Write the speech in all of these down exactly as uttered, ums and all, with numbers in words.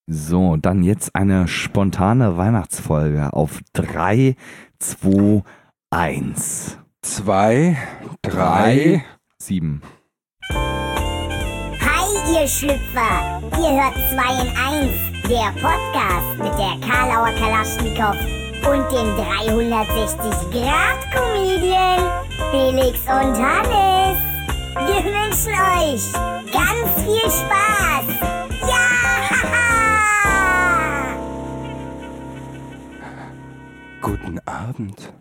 So, dann jetzt eine spontane Weihnachtsfolge auf drei, zwei, eins. zwei, drei, sieben. Hi, ihr Schlüpfer! Ihr hört zwei in eins, der Podcast mit der Karlauer Kalaschnikow und den dreihundertsechzig Grad Comedian Felix und Hannes. Wir wünschen euch ganz viel Spaß! Ja! Guten Abend.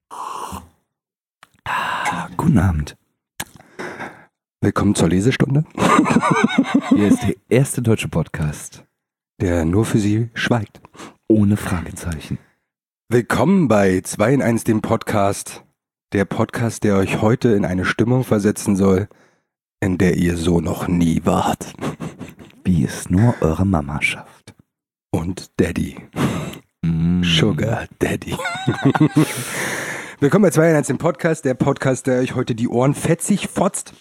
Guten Abend. Willkommen zur Lesestunde, Hier ist der erste deutsche Podcast der nur für Sie schweigt. ohne Fragezeichen. Willkommen bei zwei in eins, dem Podcast. Der Podcast, der euch heute in eine Stimmung versetzen soll, in der ihr so noch nie wart. Wie es nur eure Mama schafft. Und Daddy. Mm. Sugar Daddy. Willkommen bei zwei in eins, dem Podcast. Der Podcast, der euch heute die Ohren fetzig fotzt.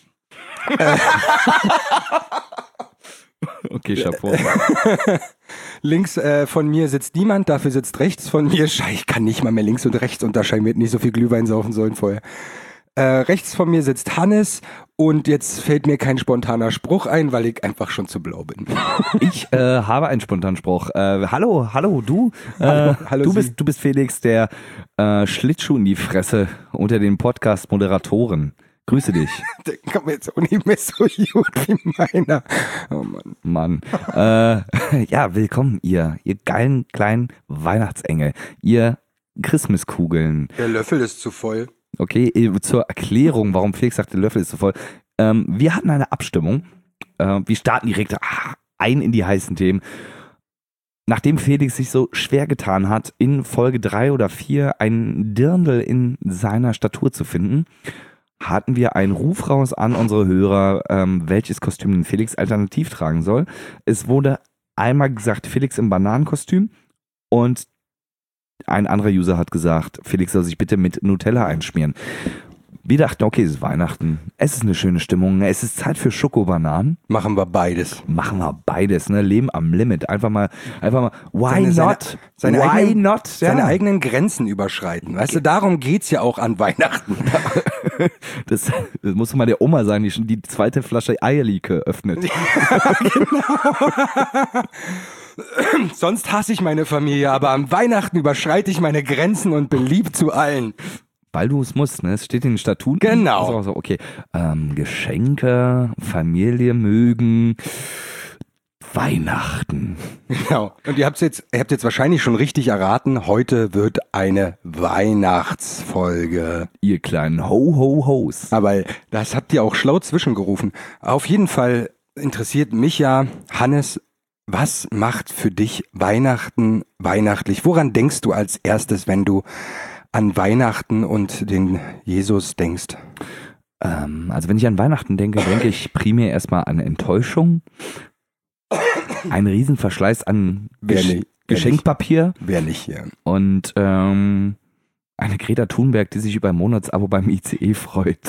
Okay, Chapeau. Links äh, von mir sitzt niemand, dafür sitzt rechts von mir. Scheiße, ich kann nicht mal mehr links und rechts unterscheiden, wir hätten nicht so viel Glühwein saufen sollen vorher. Äh, rechts von mir sitzt Hannes und jetzt fällt mir kein spontaner Spruch ein, weil ich einfach schon zu blau bin. Ich äh, habe einen spontanen Spruch. Äh, hallo, hallo, du. Äh, Hallo, hallo du, Sie. bist, du bist Felix, der äh, Schlittschuh in die Fresse unter den Podcast-Moderatoren. Grüße dich. Der kommt mir jetzt auch nicht mehr so gut wie meiner. Oh Mann. Mann. äh, ja, willkommen, ihr, ihr geilen kleinen Weihnachtsengel. Ihr Christmaskugeln. Der Löffel ist zu voll. Okay, zur Erklärung, warum Felix sagt, der Löffel ist so voll. Ähm, wir hatten eine Abstimmung. Äh, wir starten direkt ah, ein in die heißen Themen. Nachdem Felix sich so schwer getan hat, in Folge drei oder vier einen Dirndl in seiner Statur zu finden, hatten wir einen Ruf raus an unsere Hörer, ähm, welches Kostüm denn Felix alternativ tragen soll. Es wurde einmal gesagt, Felix im Bananenkostüm, und ein anderer User hat gesagt, Felix soll sich bitte mit Nutella einschmieren. Wir dachten, okay, es ist Weihnachten, es ist eine schöne Stimmung, es ist Zeit für Schokobananen. Machen wir beides. Machen wir beides, ne? Leben am Limit. Einfach mal, einfach mal, why Seine- seine- not? seine why eigenen- not? Ja. Seine eigenen Grenzen überschreiten. Weißt du, darum geht's ja auch an Weihnachten. Das, das muss mal der Oma sagen, die schon die zweite Flasche Eierlikör öffnet. Sonst hasse ich meine Familie, aber am Weihnachten überschreite ich meine Grenzen und bin lieb zu allen. Weil du es musst, ne? Es steht in den Statuten. Genau. Also, also, okay. Ähm, Geschenke, Familie mögen, Weihnachten. Genau. Und ihr habt jetzt, ihr habt jetzt wahrscheinlich schon richtig erraten, heute wird eine Weihnachtsfolge. Ihr kleinen Ho-Ho-Hos. Aber das habt ihr auch schlau zwischengerufen. Auf jeden Fall interessiert mich ja, Hannes, was macht für dich Weihnachten weihnachtlich? Woran denkst du als erstes, wenn du an Weihnachten und den Jesus denkst? Ähm, also wenn ich an Weihnachten denke, denke ich primär erstmal an Enttäuschung. Ein Riesenverschleiß an Wer Gesch nicht, wer Geschenkpapier. Wer nicht hier? Und ähm, eine Greta Thunberg, die sich über ein Monatsabo beim I C E freut.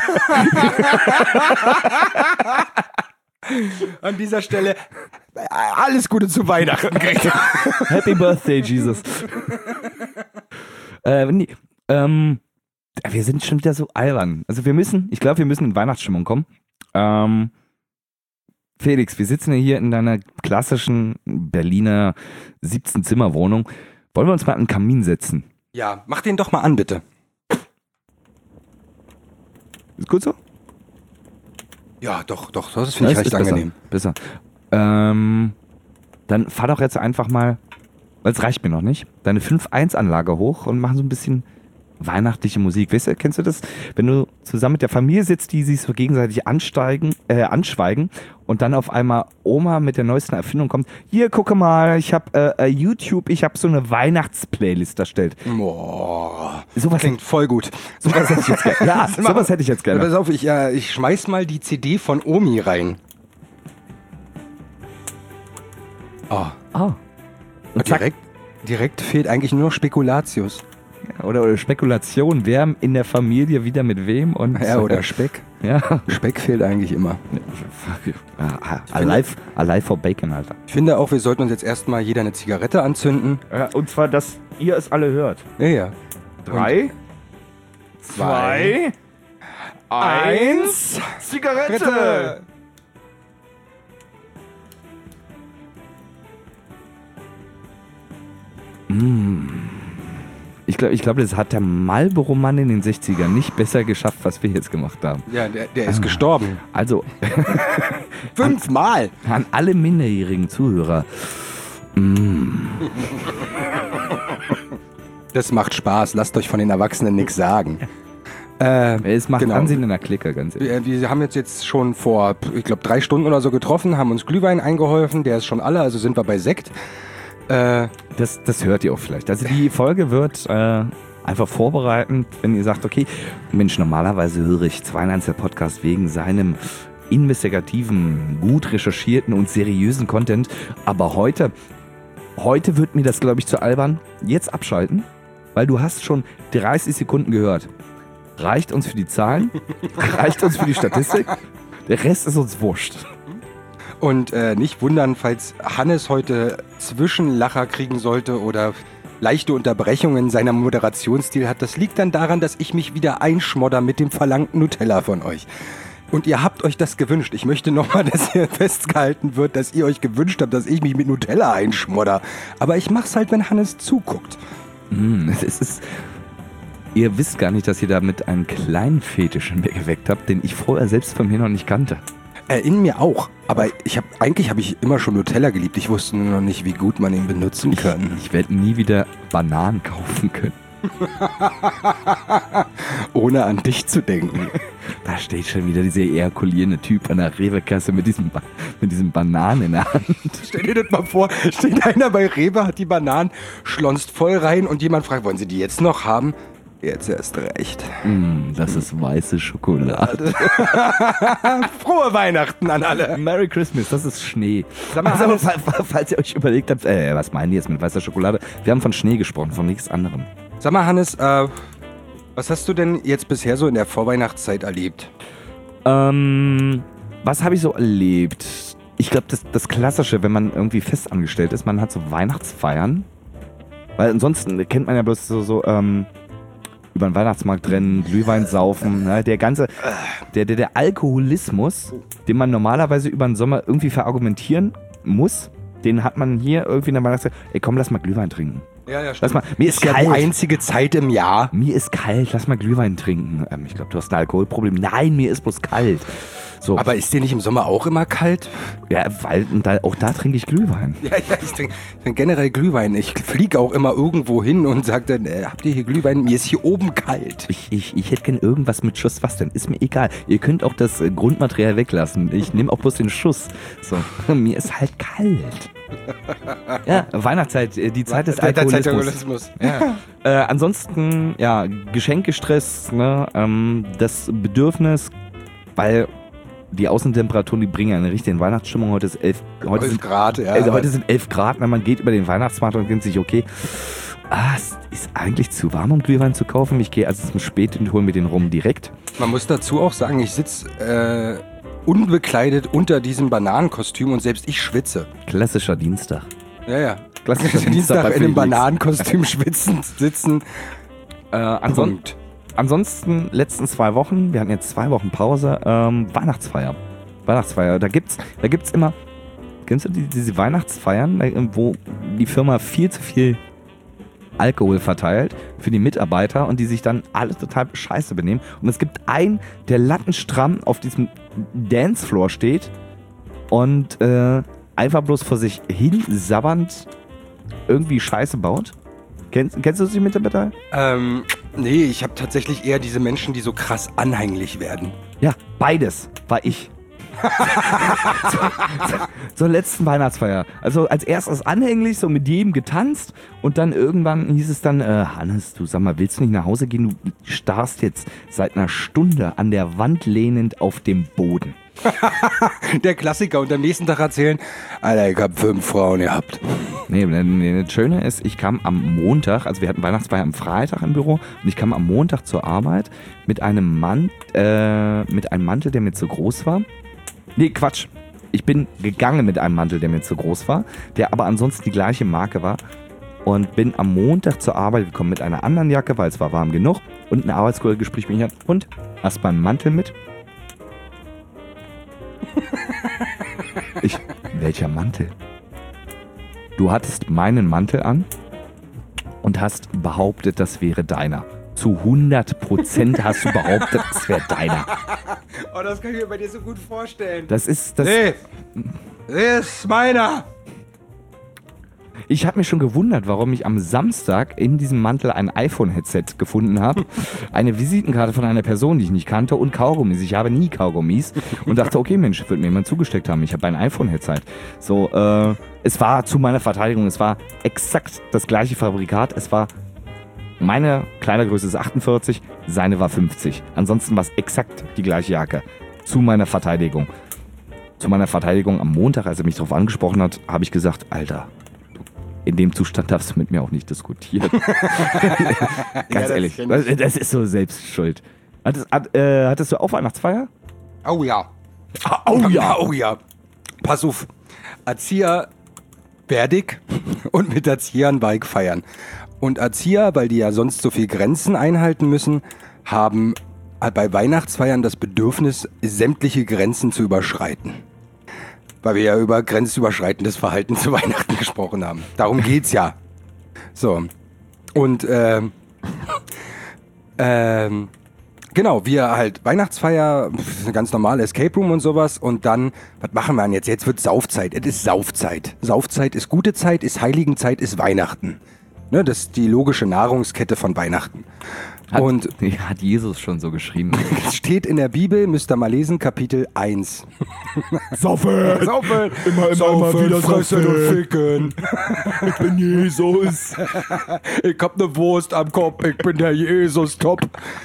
An dieser Stelle alles Gute zu Weihnachten, Greta. Happy Birthday, Jesus. äh, nee, ähm, wir sind schon wieder so albern. Also wir müssen, ich glaube, wir müssen in Weihnachtsstimmung kommen. Ähm, Felix, wir sitzen ja hier in deiner klassischen Berliner siebzehn-Zimmer-Wohnung. Wollen wir uns mal an den Kamin setzen? Ja, mach den doch mal an, bitte. Ist gut so? Ja, doch, doch, das finde ich Ja, recht ist besser, angenehm. Besser. Ähm, dann fahr doch jetzt einfach mal, weil es reicht mir noch nicht, deine fünf eins Anlage hoch und mach so ein bisschen weihnachtliche Musik. Weißt du, kennst du das? Wenn du zusammen mit der Familie sitzt, die sich so gegenseitig ansteigen, äh, anschweigen und dann auf einmal Oma mit der neuesten Erfindung kommt. Hier, gucke mal, ich habe äh, YouTube, ich habe so eine Weihnachtsplaylist erstellt. Boah, Sowas, klingt voll gut. sowas hätte ich jetzt gerne. Ja, sowas hätte ich jetzt Pass gerne. auf, ich, äh, ich schmeiß mal die C D von Omi rein. Oh, Ah. und Zack. direkt, direkt fehlt eigentlich nur noch Spekulatius. Oder, oder Spekulation, wer in der Familie wieder mit wem und Ja, oder Speck. ja. Speck fehlt eigentlich immer. Ja, alive, alive for Bacon, Alter. Ich finde auch, wir sollten uns jetzt erstmal jeder eine Zigarette anzünden. Ja, und zwar, dass ihr es alle hört. Ja, ja. Drei, zwei, eins, Zigarette! Mm. Ich glaube, ich glaub, das hat der Marlboro-Mann in den sechzigern nicht besser geschafft, was wir jetzt gemacht haben. Ja, der, der ist gestorben. Also, Fünfmal! an alle minderjährigen Zuhörer. Mm. Das macht Spaß. Lasst euch von den Erwachsenen nichts sagen. Äh, Es macht genau. Ansehen in der Clique, ganz ehrlich. Wir, wir haben jetzt, jetzt schon vor, ich glaube, drei Stunden oder so getroffen, haben uns Glühwein eingeholfen. Der ist schon alle, also sind wir bei Sekt. Äh, Das, das hört ihr auch vielleicht. Also die Folge wird äh, einfach vorbereitend, wenn ihr sagt, okay, Mensch, normalerweise höre ich zwei in eins der Podcast wegen seinem investigativen, gut recherchierten und seriösen Content. Aber heute, heute wird mir das, glaube ich, zu albern. Jetzt abschalten, weil du hast schon dreißig Sekunden gehört. Reicht uns für die Zahlen, reicht uns für die Statistik, der Rest ist uns wurscht. und äh, nicht wundern, falls Hannes heute Zwischenlacher kriegen sollte oder leichte Unterbrechungen in seiner Moderationsstil hat. Das liegt dann daran, dass ich mich wieder einschmodder mit dem verlangten Nutella von euch. Und ihr habt euch das gewünscht. Ich möchte nochmal, dass hier festgehalten wird, dass ihr euch gewünscht habt, dass ich mich mit Nutella einschmodder. Aber ich mach's halt, wenn Hannes zuguckt. Mm, es ist, ihr wisst gar nicht, dass ihr damit einen kleinen Fetisch in mir geweckt habt, den ich vorher selbst von mir noch nicht kannte. Äh, in mir auch. Aber ich hab, eigentlich habe ich immer schon Nutella geliebt. Ich wusste nur noch nicht, wie gut man ihn benutzen kann. Ich werde nie wieder Bananen kaufen können. Ohne an dich zu denken. Da steht schon wieder dieser ejakulierende Typ an der Rewe-Kasse mit diesem, ba- mit diesem Bananen in der Hand. Stell dir das mal vor, steht einer bei Rewe, hat die Bananen, schlonzt voll rein und jemand fragt, wollen Sie die jetzt noch haben? Jetzt erst recht. Mm, das ist weiße Schokolade. Frohe Weihnachten an alle. Merry Christmas, das ist Schnee. Sag mal, Also, Hannes- fa- falls ihr euch überlegt habt, äh, was meinen die jetzt mit weißer Schokolade? Wir haben von Schnee gesprochen, von nichts anderem. Sag mal, Hannes, äh, was hast du denn jetzt bisher so in der Vorweihnachtszeit erlebt? Ähm, was habe ich so erlebt? Ich glaube, das, das Klassische, wenn man irgendwie festangestellt ist, man hat so Weihnachtsfeiern. Weil ansonsten kennt man ja bloß so, so ähm, über den Weihnachtsmarkt rennen, Glühwein saufen. Ne? Der ganze, der, der, der Alkoholismus, den man normalerweise über den Sommer irgendwie verargumentieren muss, den hat man hier irgendwie in der Weihnachtszeit. Ey, komm, lass mal Glühwein trinken. Ja, ja, Lass mal, mir ist ist ja die kalt. einzige Zeit im Jahr. Mir ist kalt, lass mal Glühwein trinken. Ähm, ich glaube, du hast ein Alkoholproblem. Nein, mir ist bloß kalt. So, Aber ist dir nicht im Sommer auch immer kalt? ja, weil und da, auch da trinke ich Glühwein. Ja, ja, ich trinke trink generell Glühwein. Ich fliege auch immer irgendwo hin und sage dann, äh, habt ihr hier Glühwein? Mir ist hier oben kalt. Ich, ich, ich hätte gern irgendwas mit Schuss. Was denn? Ist mir egal. Ihr könnt auch das äh, Grundmaterial weglassen. Ich nehme auch bloß den Schuss. So, mir ist halt kalt. Ja, Weihnachtszeit, äh, die Zeit des Alkoholismus. Alkoholismus. Ja. Äh, ansonsten, ja, Geschenkestress, ne, ähm, das Bedürfnis, weil die Außentemperaturen, die bringen ja eine richtige Weihnachtsstimmung. Heute ist elf, heute sind, Grad, ja. also heute sind elf Grad, wenn man geht über den Weihnachtsmarkt und denkt sich, okay, ah, es ist eigentlich zu warm, um Glühwein zu kaufen. Ich gehe also zum Spät und hole mir den rum direkt. Man muss dazu auch sagen, ich sitze äh, unbekleidet unter diesem Bananenkostüm und selbst ich schwitze. Klassischer Dienstag. Ja, ja. Klassischer Dienstag bei in einem Felix. Bananenkostüm schwitzen, sitzen. Äh, anson Punkt. ansonsten, letzten zwei Wochen, wir hatten jetzt zwei Wochen Pause, ähm, Weihnachtsfeier. Weihnachtsfeier, da gibt's, da gibt's immer, kennst du die, diese Weihnachtsfeiern, äh, wo die Firma viel zu viel Alkohol verteilt für die Mitarbeiter und die sich dann alle total scheiße benehmen. Und es gibt einen, der lattenstramm auf diesem Dancefloor steht und äh, einfach bloß vor sich hin sabbernd irgendwie Scheiße baut. Kennst, kennst du die Mitarbeiter? Ähm, nee, ich habe tatsächlich eher diese Menschen, die so krass anhänglich werden. Ja, beides war ich. zur, zur letzten Weihnachtsfeier. Also als erstes anhänglich, so mit jedem getanzt und dann irgendwann hieß es dann, äh, Hannes, du sag mal, willst du nicht nach Hause gehen? Du starrst jetzt seit einer Stunde an der Wand lehnend auf dem Boden. Der Klassiker und am nächsten Tag erzählen, Alter, ich hab fünf Frauen gehabt. Nee, nee, nee, das Schöne ist, ich kam am Montag, also wir hatten Weihnachtsfeier am Freitag im Büro und ich kam am Montag zur Arbeit mit einem, Mann, äh, mit einem Mantel, der mir zu groß war. Nee, Quatsch. Ich bin gegangen mit einem Mantel, der mir zu groß war, der aber ansonsten die gleiche Marke war und bin am Montag zur Arbeit gekommen mit einer anderen Jacke, weil es war warm genug und ein Arbeitskollege spricht mich an und, hast du mal einen Mantel mit? Ich, welcher Mantel? Du hattest meinen Mantel an und hast behauptet, das wäre deiner. Zu hundert Prozent hast du behauptet, das wäre deiner. Oh, das kann ich mir bei dir so gut vorstellen. Das ist das. Nee, das ist meiner. Ich habe mich schon gewundert, warum ich am Samstag in diesem Mantel ein iPhone-Headset gefunden habe, eine Visitenkarte von einer Person, die ich nicht kannte und Kaugummis. Ich habe nie Kaugummis und dachte, okay Mensch, wird mir jemand zugesteckt haben. Ich habe ein iPhone-Headset. So, äh, es war zu meiner Verteidigung, es war exakt das gleiche Fabrikat. Es war, meine Kleidergröße ist achtundvierzig, seine war fünfzig. Ansonsten war es exakt die gleiche Jacke. Zu meiner Verteidigung. Zu meiner Verteidigung am Montag, als er mich darauf angesprochen hat, habe ich gesagt, Alter, in dem Zustand darfst du mit mir auch nicht diskutieren. Ganz ja, ehrlich, das, das ist so Selbstschuld. Hattest, hat, äh, hattest du auch Weihnachtsfeier? Oh ja. Oh ja. Oh ja. Pass auf. Erzieher fertig und mit Erziehern Bike feiern. Und Erzieher, weil die ja sonst so viel Grenzen einhalten müssen, haben bei Weihnachtsfeiern das Bedürfnis, sämtliche Grenzen zu überschreiten. Weil wir ja über grenzüberschreitendes Verhalten zu Weihnachten gesprochen haben. Darum geht's ja. So. Und, ähm, ähm, genau, wir halt Weihnachtsfeier, ganz normal Escape Room und sowas. Und dann, was machen wir denn jetzt? Jetzt wird Saufzeit. Es ist Saufzeit. Saufzeit ist gute Zeit, ist Heiligenzeit, ist Weihnachten. Ne, das ist die logische Nahrungskette von Weihnachten. Hat, und hat Jesus schon so geschrieben. Es steht in der Bibel, müsst ihr mal lesen, Kapitel eins. Saufen! Saufen! Immer, immer, Saufen, immer wieder fressen saufen. und ficken. Ich bin Jesus. Ich hab ne Wurst am Kopf, ich bin der Jesus, top.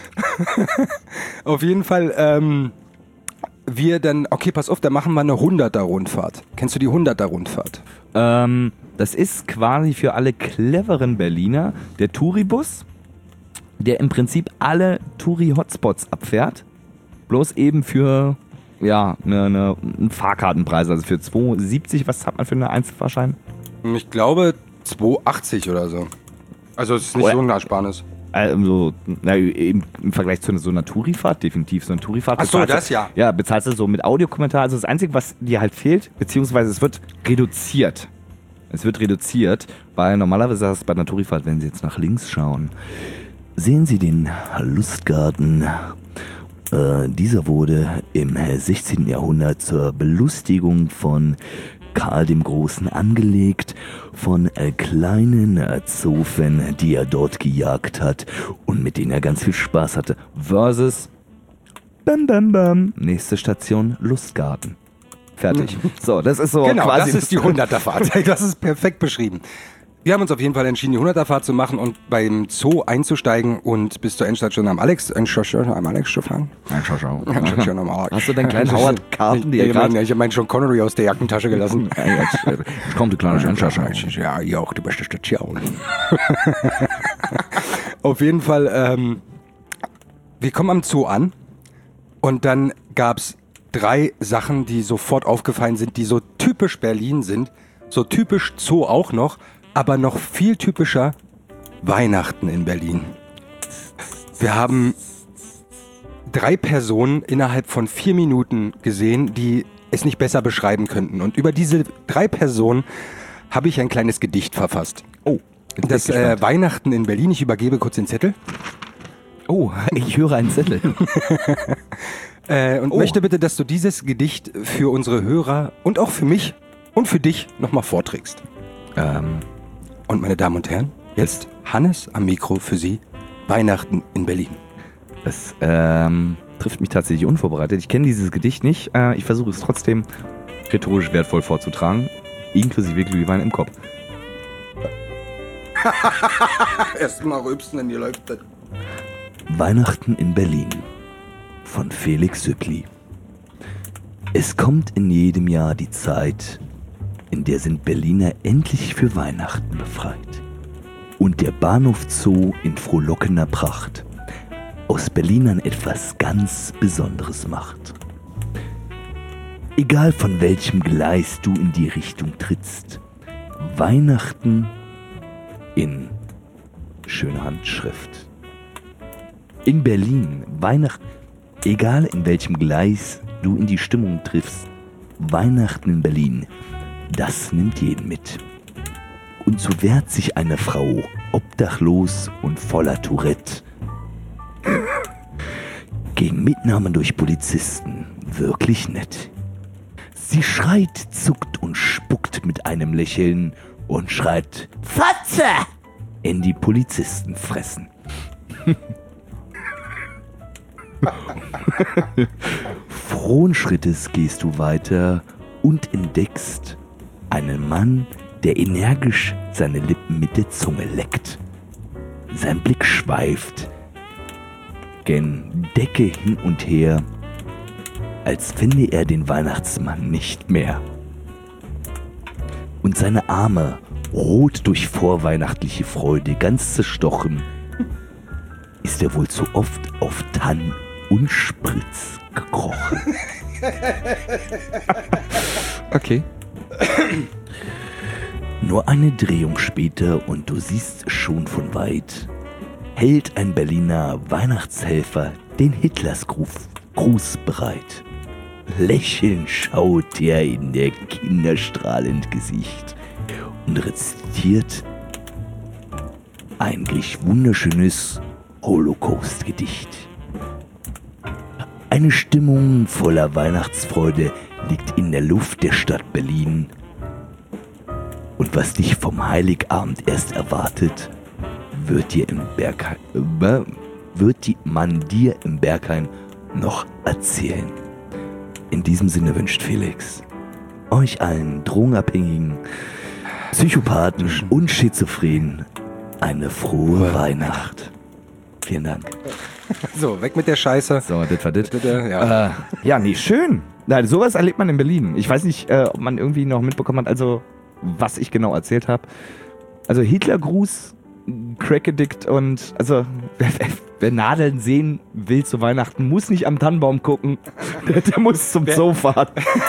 Auf jeden Fall, ähm, wir dann, okay, pass auf, da machen wir eine hunderter-Rundfahrt. Kennst du die hunderter-Rundfahrt? Ähm, das ist quasi für alle cleveren Berliner der Touribus, der im Prinzip alle Touri-Hotspots abfährt, bloß eben für ja, eine, eine, einen Fahrkartenpreis, also für zwei Euro siebzig, was hat man für eine Einzelfahrschein? Ich glaube zwei Euro achtzig oder so. Also es ist nicht Oder- so ein Ersparnis. Also, na, im, im Vergleich zu einer, so einer Tourifahrt, definitiv so eine Tourifahrt. Ach so, bezahlst du- das ja. Ja, bezahlst du so mit Audiokommentar. Also das Einzige, was dir halt fehlt, beziehungsweise es wird reduziert. Es wird reduziert, weil normalerweise hast du bei einer Tourifahrt, wenn Sie jetzt nach links schauen, sehen Sie den Lustgarten. Äh, dieser wurde im sechzehnten Jahrhundert zur Belustigung von Karl dem Großen angelegt, von äh, kleinen äh, Zofen, die er dort gejagt hat und mit denen er ganz viel Spaß hatte. Versus Bam Bam Bam. Nächste Station Lustgarten. Fertig. So, das ist so Genau, quasi. das ist die hunderter-Fahrt. Das ist perfekt beschrieben. Wir haben uns auf jeden Fall entschieden, die hunderter-Fahrt zu machen und beim Zoo einzusteigen und bis zur Endstation am Alex, am Alex zu fahren. Endstation am Alex. Hast du deinen kleinen Howard-Karten, die ich, ihr ich, gerade... mein, ich habe meinen Sean Connery aus der Jackentasche gelassen. Ich komme, die kleine Endstation. Ja, hier auch die beste Station. Auf jeden Fall, ähm, wir kommen am Zoo an und dann gab's drei Sachen, die sofort aufgefallen sind, die so typisch Berlin sind, so typisch Zoo auch noch, aber noch viel typischer Weihnachten in Berlin. Wir haben drei Personen innerhalb von vier Minuten gesehen, die es nicht besser beschreiben könnten. Und über diese drei Personen habe ich ein kleines Gedicht verfasst. Oh, Das äh, Weihnachten in Berlin. Ich übergebe kurz den Zettel. Oh, ich höre einen Zettel. Äh, und Oh. möchte bitte, dass du dieses Gedicht für unsere Hörer und auch für mich und für dich nochmal vorträgst. ähm, Und meine Damen und Herren, jetzt Hannes am Mikro für Sie. Weihnachten in Berlin. das ähm, trifft mich tatsächlich unvorbereitet. Ich kenne dieses Gedicht nicht. Äh, ich versuche es trotzdem rhetorisch wertvoll vorzutragen, inklusive Glühwein im Kopf. Erstmal rülpsen, denn hier läuft das. Weihnachten in Berlin von Felix Süppli. Es kommt in jedem Jahr die Zeit, in der sind Berliner endlich für Weihnachten befreit. Und der Bahnhof Zoo in frohlockender Pracht aus Berlinern etwas ganz Besonderes macht. Egal von welchem Gleis du in die Richtung trittst, Weihnachten in schöner Handschrift. In Berlin, Weihnachten, egal in welchem Gleis du in die Stimmung triffst, Weihnachten in Berlin, das nimmt jeden mit. Und so wehrt sich eine Frau, obdachlos und voller Tourette, gegen Mitnahmen durch Polizisten wirklich nett. Sie schreit, zuckt und spuckt mit einem Lächeln und schreit Fotze in die Polizistenfressen. Frohen Schrittes gehst du weiter und entdeckst einen Mann, der energisch seine Lippen mit der Zunge leckt. Sein Blick schweift gen Decke hin und her, als fände er den Weihnachtsmann nicht mehr. Und seine Arme, rot durch vorweihnachtliche Freude, ganz zerstochen, ist er wohl zu oft auf Tann und Spritz gekrochen. Okay. Nur eine Drehung später und du siehst schon von weit, hält ein Berliner Weihnachtshelfer den Hitlers-Gruß Gruß bereit. Lächelnd schaut er in der kinderstrahlend Gesicht und rezitiert eigentlich wunderschönes Holocaust-Gedicht. Eine Stimmung voller Weihnachtsfreude liegt in der Luft der Stadt Berlin. Und was dich vom Heiligabend erst erwartet, wird dir im Berghain, äh, wird die, man dir im Berghain noch erzählen. In diesem Sinne wünscht Felix euch allen Drogenabhängigen, Psychopathen und Schizophrenen eine frohe Weihnacht. Vielen Dank. So, weg mit der Scheiße. So, das war das. Bitte, ja. Äh, ja, nee, schön. Nein, sowas erlebt man in Berlin. Ich weiß nicht, äh, ob man irgendwie noch mitbekommen hat, also was ich genau erzählt habe. Also Hitlergruß, Crack-Addict und also wer, wer Nadeln sehen will zu Weihnachten, muss nicht am Tannenbaum gucken. Der, der muss zum Zoo fahren.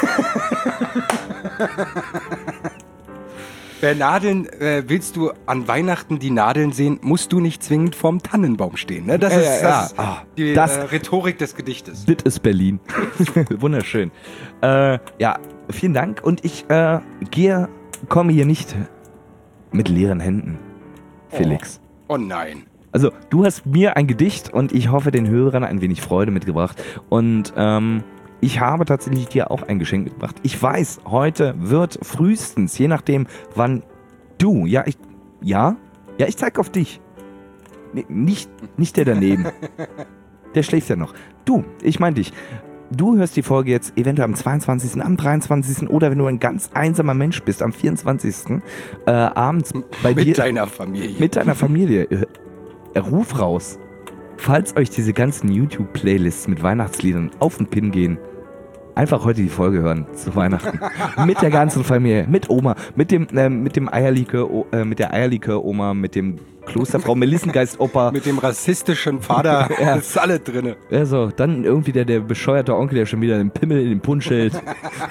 Wer Nadeln, äh, willst du an Weihnachten die Nadeln sehen, musst du nicht zwingend vorm Tannenbaum stehen. Ne? Das Ja, ist ja, das, ja. Ah, die das- äh, Rhetorik des Gedichtes. Das ist Berlin. Wunderschön. Äh, ja, vielen Dank. Und ich äh, gehe, komme hier nicht mit leeren Händen, Felix. Oh nein. Also, du hast mir ein Gedicht und ich hoffe, den Hörern ein wenig Freude mitgebracht. Und ähm, ich habe tatsächlich dir auch ein Geschenk mitgebracht. Ich weiß, heute wird frühestens, je nachdem, wann du, ja, ich, ja, ja, ich zeig auf dich. Nee, nicht, nicht der daneben. Der schläft ja noch. Du, ich meine dich. Du hörst die Folge jetzt eventuell am zweiundzwanzigsten, am dreiundzwanzigsten oder wenn du ein ganz einsamer Mensch bist, am vierundzwanzigsten Äh, abends bei Mit dir. deiner Familie. Mit deiner Familie. Äh, Ruf raus. Falls euch diese ganzen YouTube-Playlists mit Weihnachtsliedern auf den Pin gehen, einfach heute die Folge hören zu Weihnachten. Mit der ganzen Familie, mit Oma, mit dem, äh, mit dem Eierlikör, äh, mit der Eierlikör-Oma, mit dem Klosterfrau Melissengeist-Opa. Mit dem rassistischen Vater. Ja. Das ist alle drinne. Also, dann irgendwie der, der bescheuerte Onkel, der schon wieder den Pimmel in den Punsch hält.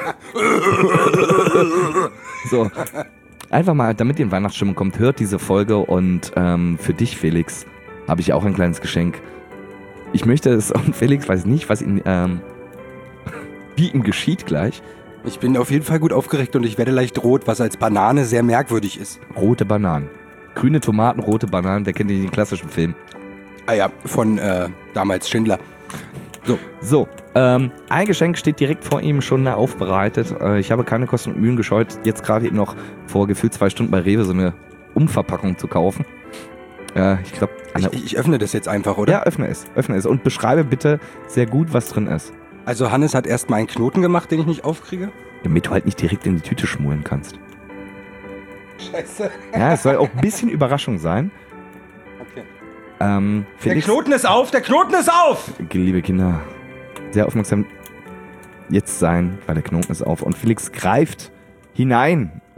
So. Einfach mal, damit ihr in Weihnachtsstimmung kommt, hört diese Folge und ähm, für dich, Felix, habe ich auch ein kleines Geschenk. Ich möchte es, und Felix weiß nicht, was ihn, ähm, wie ihm geschieht gleich. Ich bin auf jeden Fall gut aufgeregt und ich werde leicht rot, was als Banane sehr merkwürdig ist. Rote Bananen. Grüne Tomaten, rote Bananen, wer kennt den klassischen Film? Ah ja, von äh, damals Schindler. So. So, ähm, ein Geschenk steht direkt vor ihm schon aufbereitet. Äh, ich habe keine Kosten und Mühen gescheut, jetzt gerade eben noch vor gefühlt zwei Stunden bei Rewe so eine Umverpackung zu kaufen. Äh, ich glaube, Ich, ich öffne das jetzt einfach, oder? ja, öffne es, öffne es und beschreibe bitte sehr gut, was drin ist. Also Hannes hat erstmal einen Knoten gemacht, den ich nicht aufkriege. Damit du halt nicht direkt in die Tüte schmulen kannst. Scheiße. Ja, es soll auch ein bisschen Überraschung sein. Okay. Ähm, Der Felix, Knoten ist auf, der Knoten ist auf! liebe Kinder, sehr aufmerksam jetzt sein, weil der Knoten ist auf. Und Felix greift hinein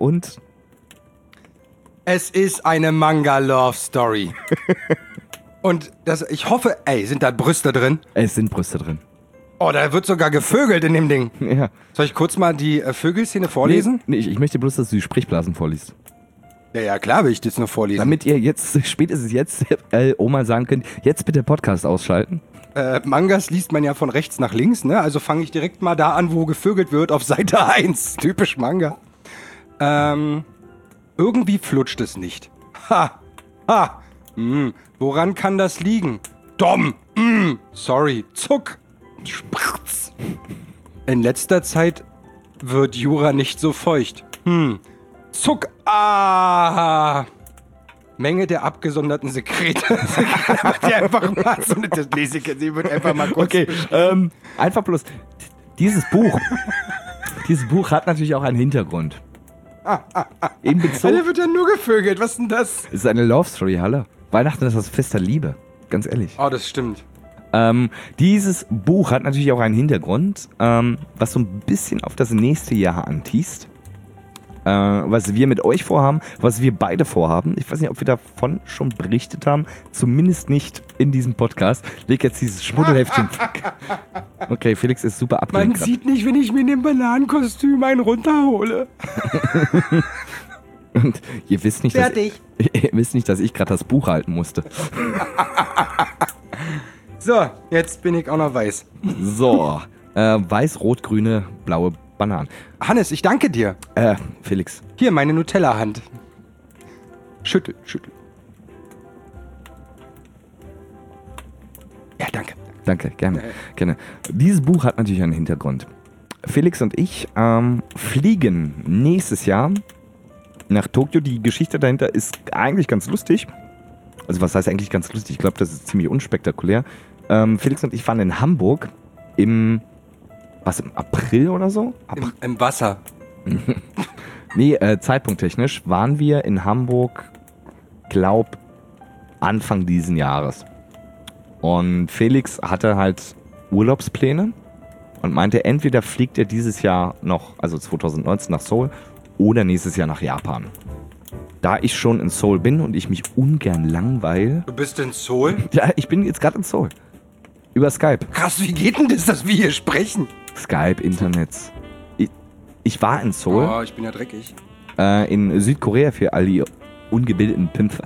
und? Es ist eine Manga-Love-Story. Und das, ich hoffe, ey, sind da Brüste drin? Es sind Brüste drin. Oh, da wird sogar gevögelt in dem Ding. Ja. Soll ich kurz mal die äh, Vögelszene vorlesen? Nee, nee, ich, ich möchte bloß, dass du die Sprechblasen vorliest. Ja, ja, klar will ich das nur vorlesen. Damit ihr jetzt, spätestens jetzt, äh, Oma sagen könnt, jetzt bitte Podcast ausschalten. Äh, Mangas liest man ja von rechts nach links, ne? Also fange ich direkt mal da an, wo gevögelt wird, auf Seite eins. Typisch Manga. Ähm, irgendwie flutscht es nicht. Ha! Ha! Hm, woran kann das liegen? Dumm! Mm, sorry. Zuck! Spratz! In letzter Zeit wird Jura nicht so feucht. Hm. Zuck! Ah! Menge der abgesonderten Sekrete. Mach dir einfach mal so eine, das lese ich jetzt, ich würde einfach mal kurz. Okay, ähm, einfach bloß, dieses Buch, dieses Buch hat natürlich auch einen Hintergrund. In Bezug, Der wird ja nur gevögelt, was ist denn das? es ist eine Love Story, Halle. Weihnachten ist das Fest der Liebe, ganz ehrlich. Oh, das stimmt. Ähm, dieses Buch hat natürlich auch einen Hintergrund, ähm, was so ein bisschen auf das nächste Jahr antiest. Äh, was wir mit euch vorhaben, was wir beide vorhaben. Ich weiß nicht, ob wir davon schon berichtet haben. Zumindest nicht in diesem Podcast. Leg jetzt dieses Schmuddelheftchen weg. Okay, Felix ist super Man abgelenkt. sieht nicht, wenn ich mir in dem Bananenkostüm einen runterhole. Und ihr wisst nicht, dass, Fertig. ihr wisst nicht, dass ich gerade das Buch halten musste. So, jetzt bin ich auch noch weiß. So, äh, weiß, rot, grüne, blaue Bananen. Hannes, ich danke dir. Äh, Felix. Hier, meine Nutella-Hand. Schüttel, schüttel. Ja, danke. Danke, gerne, gerne. Dieses Buch hat natürlich einen Hintergrund. Felix und ich ähm, fliegen nächstes Jahr nach Tokio. Die Geschichte dahinter ist eigentlich ganz lustig. Also was heißt eigentlich ganz lustig? Ich glaube, das ist ziemlich unspektakulär. Ähm, Felix und ich waren in Hamburg im, was, im April oder so? April? Im, Im Wasser. Nee, äh, zeitpunkttechnisch waren wir in Hamburg, glaub, Anfang diesen Jahres. Und Felix hatte halt Urlaubspläne und meinte, entweder fliegt er dieses Jahr noch, also zwanzig neunzehn nach Seoul, oder nächstes Jahr nach Japan. Da ich schon in Seoul bin und ich mich ungern langweile. Du bist in Seoul? Ja, ich bin jetzt gerade in Seoul. Über Skype. Krass, wie geht denn das, dass wir hier sprechen? Skype, Internet. Ich, ich war in Seoul, Oh, ich bin ja dreckig. äh, in Südkorea für all die ungebildeten Pimpfer.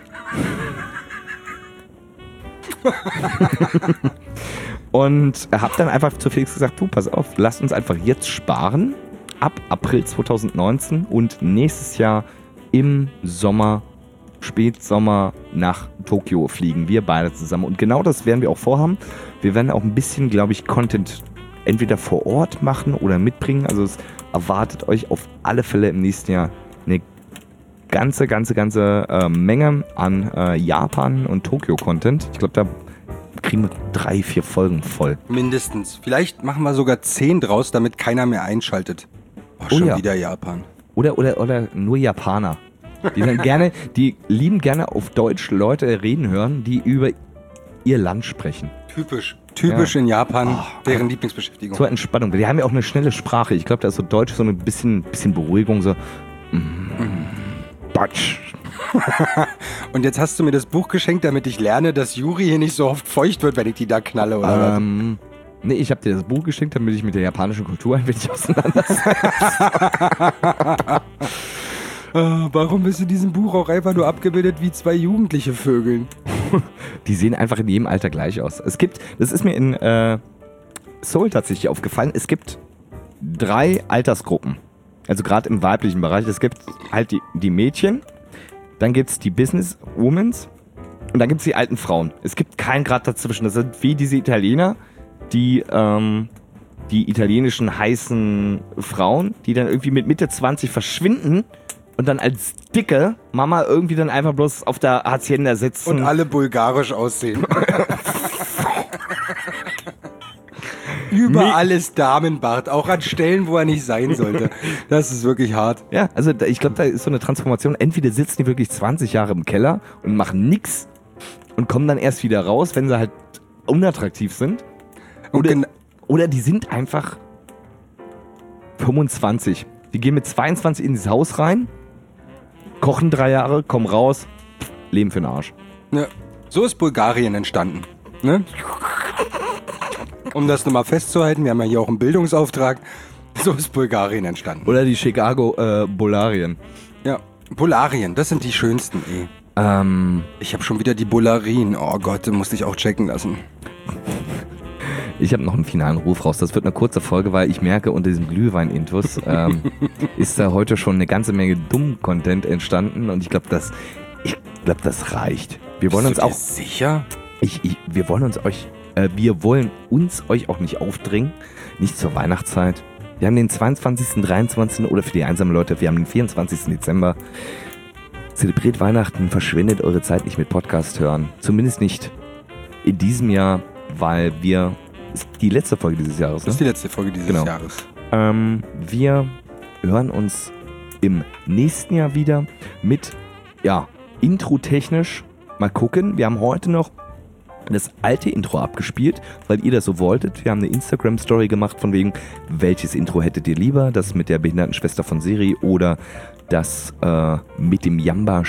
Und hab dann einfach zu Felix gesagt, du, pass auf, lass uns einfach jetzt sparen. Ab April zwanzig neunzehn und nächstes Jahr im Sommer, Spätsommer nach Tokio fliegen. Wir beide zusammen. Und genau das werden wir auch vorhaben. Wir werden auch ein bisschen, glaube ich, Content entweder vor Ort machen oder mitbringen. Also es erwartet euch auf alle Fälle im nächsten Jahr eine ganze, ganze, ganze äh, Menge an äh, Japan- und Tokio-Content. Ich glaube, da kriegen wir drei, vier Folgen voll. Mindestens. Vielleicht machen wir sogar zehn draus, damit keiner mehr einschaltet. Oh, schon ja. wieder Japan. Oder, oder, oder nur Japaner. Die dann gerne, die lieben gerne auf Deutsch Leute reden hören, die über ihr Land sprechen. Typisch. Typisch Ja. in Japan, Oh, deren Lieblingsbeschäftigung. Zur Entspannung. Die haben ja auch eine schnelle Sprache. Ich glaube, da ist so Deutsch so ein bisschen, bisschen Beruhigung, so. Mm, Batsch. Und jetzt hast du mir das Buch geschenkt, damit ich lerne, dass Juri hier nicht so oft feucht wird, wenn ich die da knalle, oder Ähm, nee, ich habe dir das Buch geschenkt, damit ich mit der japanischen Kultur ein wenig auseinandersetze. was? Äh, warum bist du in diesem Buch auch einfach nur abgebildet wie zwei jugendliche Vögeln? Die sehen einfach in jedem Alter gleich aus. Es gibt, das ist mir in äh, Seoul tatsächlich aufgefallen, es gibt drei Altersgruppen. Also gerade im weiblichen Bereich. Es gibt halt die, die Mädchen, dann gibt es die Businesswomans und dann gibt es die alten Frauen. Es gibt keinen Grad dazwischen. Das sind wie diese Italiener, die, ähm, die italienischen heißen Frauen, die dann irgendwie mit Mitte zwanzig verschwinden und dann als dicke Mama irgendwie dann einfach bloß auf der Hacienda sitzen. Und alle bulgarisch aussehen. Überall ist Damenbart, auch an Stellen, wo er nicht sein sollte. Das ist wirklich hart. Ja, also da, ich glaube, da ist so eine Transformation. Entweder sitzen die wirklich zwanzig Jahre im Keller und machen nix und kommen dann erst wieder raus, wenn sie halt unattraktiv sind. Und Oder, gen- oder die sind einfach fünfundzwanzig Die gehen mit zweiundzwanzig in dieses Haus rein, kochen drei Jahre, kommen raus, leben für den Arsch. Ja, so ist Bulgarien entstanden. Ne? Um das nochmal festzuhalten, wir haben ja hier auch einen Bildungsauftrag. So ist Bulgarien entstanden. Oder die Chicago äh, Bullarien. Ja, Bullarien, das sind die schönsten, eh. Ähm, Ich habe schon wieder die Bullarien. Oh Gott, den musste ich auch checken lassen. ich habe noch einen finalen Ruf raus. Das wird eine kurze Folge, weil ich merke, unter diesem Glühwein-Intus ähm, ist da heute schon eine ganze Menge Dumm-Content entstanden. Und ich glaube, das, ich glaube, das reicht. Wir wollen uns Bist du dir auch... sicher? Ich, ich, wir wollen uns euch... Äh, wir wollen uns euch auch nicht aufdringen. Nicht zur Weihnachtszeit. Wir haben den zweiundzwanzigsten, dreiundzwanzigsten oder für die einsamen Leute, wir haben den vierundzwanzigsten Dezember. Zelebriert Weihnachten, verschwendet eure Zeit nicht mit Podcast hören. Zumindest nicht in diesem Jahr, weil wir... Ist die letzte Folge dieses Jahres, ne? Das ist die letzte Folge dieses Genau. Jahres. Ähm, wir hören uns im nächsten Jahr wieder mit, ja, Intro-technisch. Mal gucken. Wir haben heute noch das alte Intro abgespielt, weil ihr das so wolltet. Wir haben eine Instagram-Story gemacht von wegen, welches Intro hättet ihr lieber? Das mit der behinderten Schwester von Siri oder das äh, mit dem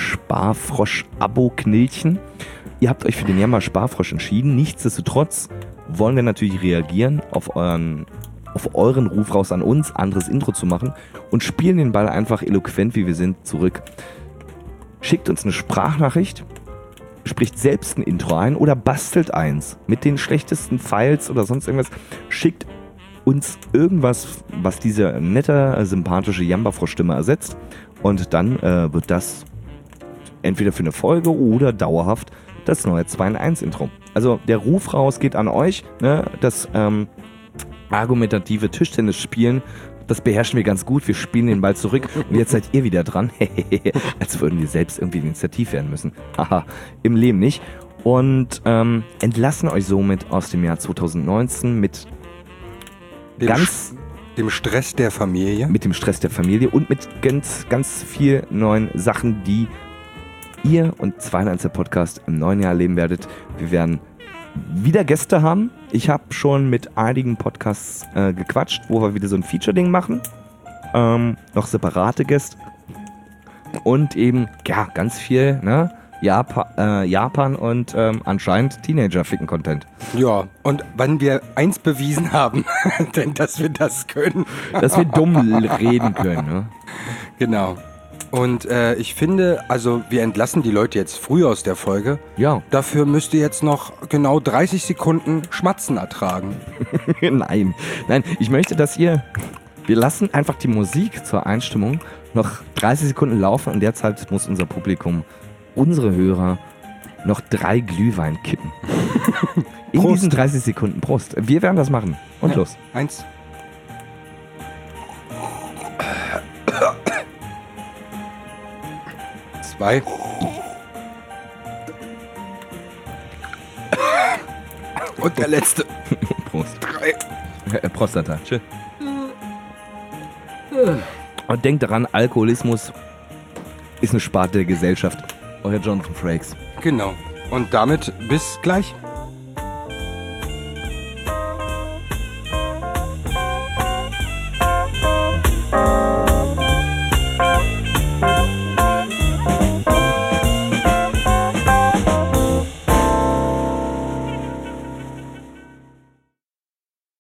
Jamba-Sparfrosch-Abo-Knilchen. Ihr habt euch für den Jamba-Sparfrosch entschieden. Nichtsdestotrotz wollen wir natürlich reagieren auf euren, auf euren Ruf raus an uns, anderes Intro zu machen und spielen den Ball einfach eloquent, wie wir sind, zurück. Schickt uns eine Sprachnachricht, spricht selbst ein Intro ein oder bastelt eins mit den schlechtesten Files oder sonst irgendwas. Schickt uns irgendwas, was diese nette, sympathische Jamba-Frosch-Stimme ersetzt und dann äh, wird das entweder für eine Folge oder dauerhaft das neue zwei in eins Intro. Also der Ruf raus geht an euch, ne? Das ähm, argumentative Tischtennis-Spielen, das beherrschen wir ganz gut. Wir spielen den Ball zurück und jetzt seid ihr wieder dran. Als würden wir selbst irgendwie initiativ werden müssen. Haha, im Leben nicht. Und ähm, entlassen euch somit aus dem Jahr zweitausendneunzehn mit Dem, ganz... Sch- dem Stress der Familie. mit dem Stress der Familie und mit ganz, ganz viel neuen Sachen, die ihr und zwei in eins der Podcast im neuen Jahr erleben werdet. Wir werden wieder Gäste haben. Ich habe schon mit einigen Podcasts äh, gequatscht, wo wir wieder so ein Feature-Ding machen. Ähm, noch separate Gäste. Und eben, ja, ganz viel, ne? Japan, äh, Japan und ähm, anscheinend Teenager-Ficken-Content. Ja, und wann wir eins bewiesen haben, denn dass wir das können. Dass wir dumm reden können, ne? Genau. Und äh, ich finde, also wir entlassen die Leute jetzt früh aus der Folge. Ja. Dafür müsst ihr jetzt noch genau dreißig Sekunden Schmatzen ertragen. Nein, nein, ich möchte, dass ihr... Wir lassen einfach die Musik zur Einstimmung noch dreißig Sekunden laufen und derzeit muss unser Publikum, unsere Hörer, noch drei Glühwein kippen. In Prost. diesen dreißig Sekunden. Prost. Wir werden das machen. Und Ja. los. Eins. Zwei. Und der letzte. Prost. Drei. Äh, Prostata. Tschö. Und denkt daran, Alkoholismus ist eine Sparte der Gesellschaft. Euer Jonathan Frakes. Genau. Und damit bis gleich.